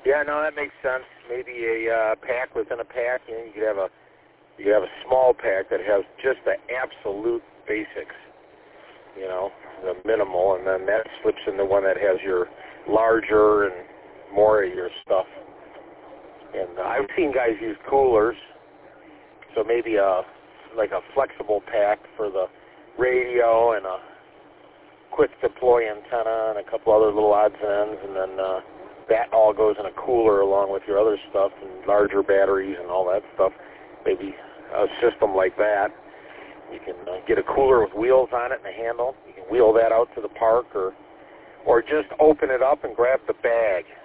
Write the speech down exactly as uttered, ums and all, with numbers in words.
Yeah, no, that makes sense. Maybe a uh, pack within a pack. You know, you could have a you could have a small pack that has just the absolute basics. You know, the minimal, and then that slips into one that has your larger and more of your stuff. And uh, I've seen guys use coolers, so maybe a like a flexible pack for the radio and a quick deploy antenna and a couple other little odds and ends, and then uh, that all goes in a cooler along with your other stuff and larger batteries and all that stuff. Maybe a system like that. You can uh, get a cooler with wheels on it and a handle. You can wheel that out to the park, or or just open it up and grab the bag.